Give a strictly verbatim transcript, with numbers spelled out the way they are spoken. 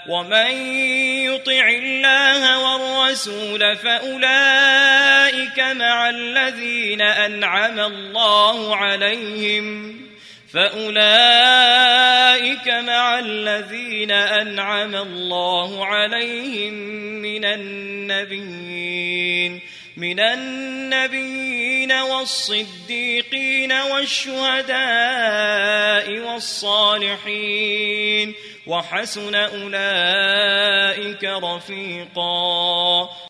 ومن يطع الله والرسول فأولئك مع الذين أنعم الله عليهم فأولئك مع الذين أنعم الله عليهم من النبيين من النبيين والصديقين والشهداء والصالحين وحسن أولئك رفيقا.